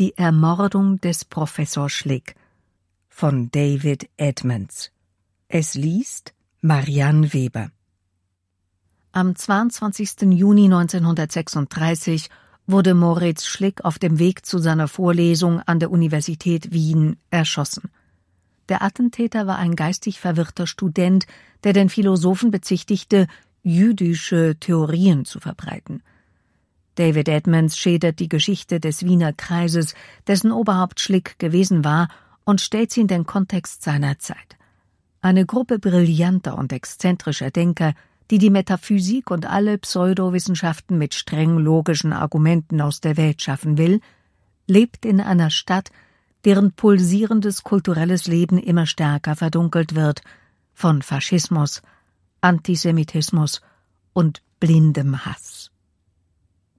Die Ermordung des Professor Schlick von David Edmonds. Es liest Marianne Weber. Am 22. Juni 1936 wurde Moritz Schlick auf dem Weg zu seiner Vorlesung an der Universität Wien erschossen. Der Attentäter war ein geistig verwirrter Student, der den Philosophen bezichtigte, jüdische Theorien zu verbreiten. David Edmonds schildert die Geschichte des Wiener Kreises, dessen Oberhaupt Schlick gewesen war, und stellt sie in den Kontext seiner Zeit. Eine Gruppe brillanter und exzentrischer Denker, die Metaphysik und alle Pseudowissenschaften mit streng logischen Argumenten aus der Welt schaffen will, lebt in einer Stadt, deren pulsierendes kulturelles Leben immer stärker verdunkelt wird von Faschismus, Antisemitismus und blindem Hass.